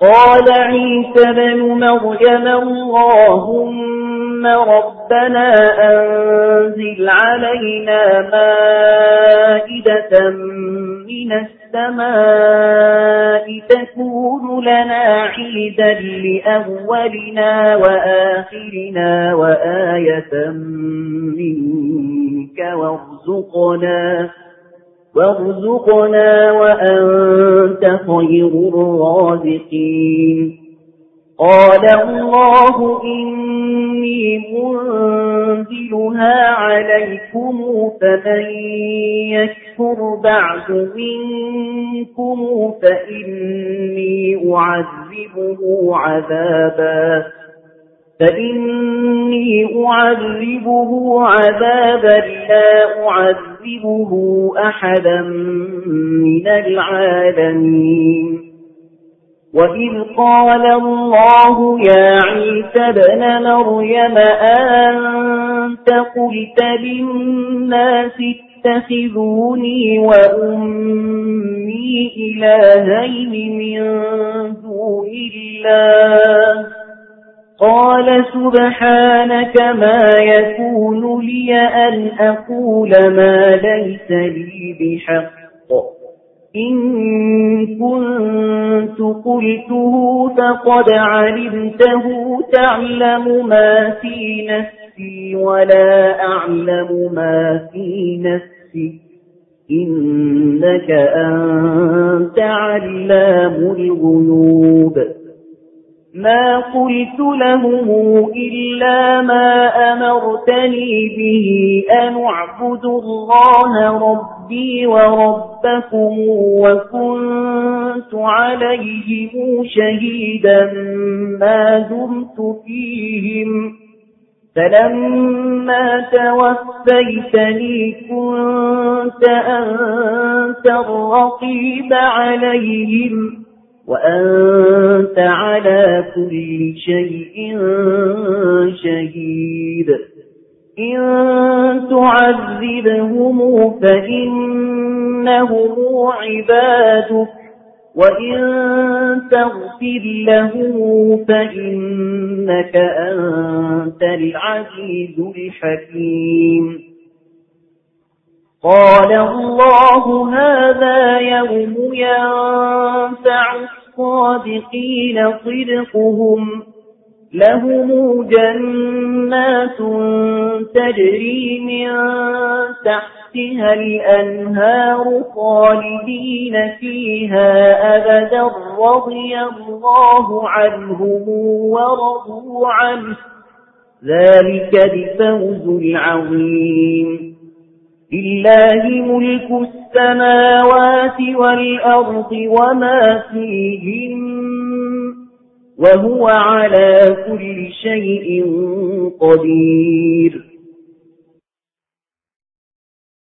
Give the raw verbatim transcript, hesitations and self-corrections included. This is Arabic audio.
قال عيسى بن مريم اللهم ربنا أنزل علينا مائدة من السماء تكون لنا عيدا لأولنا وآخرنا وآية منك وارزقنا وارزقنا وأنت خير الرازقين قال الله إني منزلها عليكم فمن يكفر بعد منكم فإني أعذبه عذابا فإني أعذبه عذابا لا أعذبه أحدا من العالمين وإذ قال الله يا عيسى بن مريم أنت قلت للناس اتخذوني وأمي إلهين من دون الله قال سبحانك ما يكون لي أن أقول ما ليس لي بحق إن كنت قلته فقد علمته تعلم ما في نفسي ولا أعلم ما في نفسي إنك أنت علام الغيوب ما قلت لهم إلا ما أمرتني به أن اعبدوا الله ربي وربكم وكنت عليهم شهيدا ما دمت فيهم فلما توفيتني كنت أنت الرقيب عليهم وأنت على كل شيء شهيد إن تعذبهم فإنهم عبادك وإن تغفر لهم فإنك أنت العزيز الحكيم قال الله هذا يوم ينفع الصادقين صدقهم لهم جنات تجري من تحتها الأنهار خالدين فيها أبدا رضي الله عنهم ورضوا عنه ذلك الفوز العظيم لله ملك السماوات والأرض وما فيهن وهو على كل شيء قدير